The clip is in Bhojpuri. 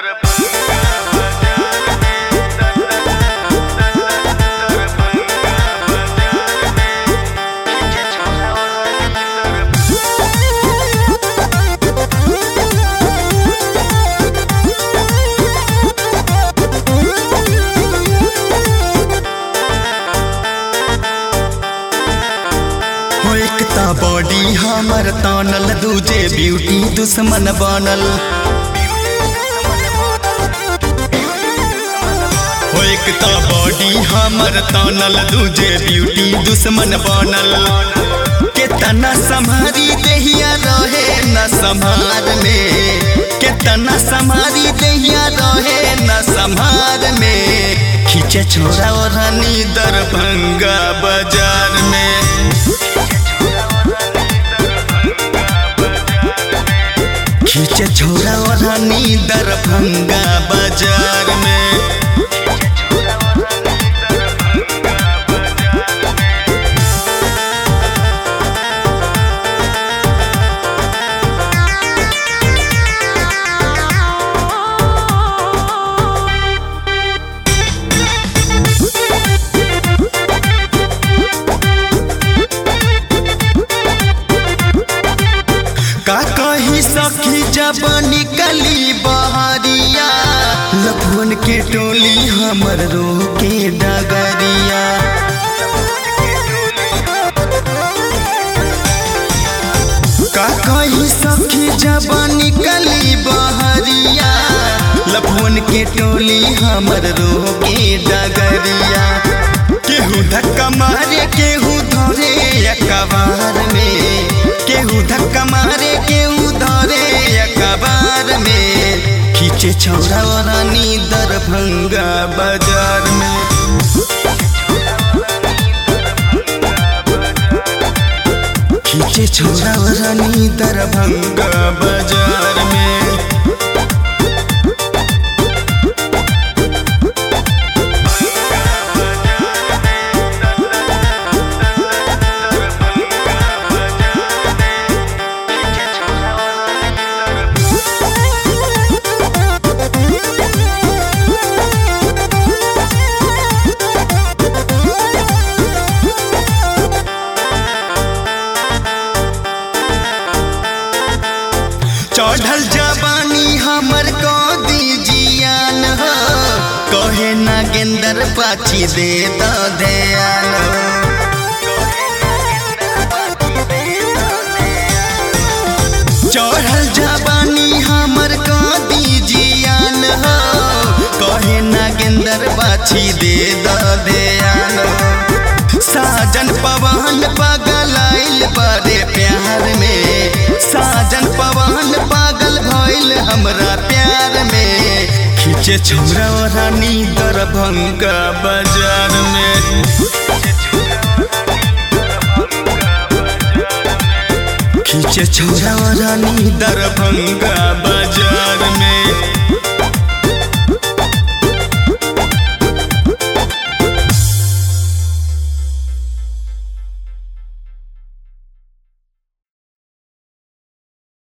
बॉडी हमर तानल दूजे ब्यूटी दुश्मन बनल हो एक ता बॉडी हमर तानल दूजे ब्यूटी दुश्मन बनल केतना संभारी देहिया रहे न संभार में केतना संभारी देहिया रहे न संभार में खींचे छोरा ओढ़नी दरभंगा बाजार में खींचे छोरा ओढ़नी दरभंगा बाजार में का कही सखी जब निकली बहरिया लखन के टोली हमर रोके डगरिया का कही सखी जब निकली बहरिया लखन के टोली हमर रोके डगरिया केहू धक्का मारे केहू धरे अखबार में केहू धक्का मारे केहू धरे अखबार में खींचे छोरा ओढ़नी दरभंगा बाजार में खींचे छोरा ओढ़नी दरभंगा बाजार में चढ़ल जवानी हमर को दीजियान हो कहे नागेंद्र पाछी दे ध्यान चढ़ल जवानी हमर को दीजियान हो कहे नागेंद्र पाछी दे ध्यान साजन पवन पगलाइल बड़े प्यार में साजन पवन पागल भइल हमरा प्यार में खींचे छोरा ओढ़नी दरभंगा बाजार में खींचे छोरा ओढ़नी दरभंगा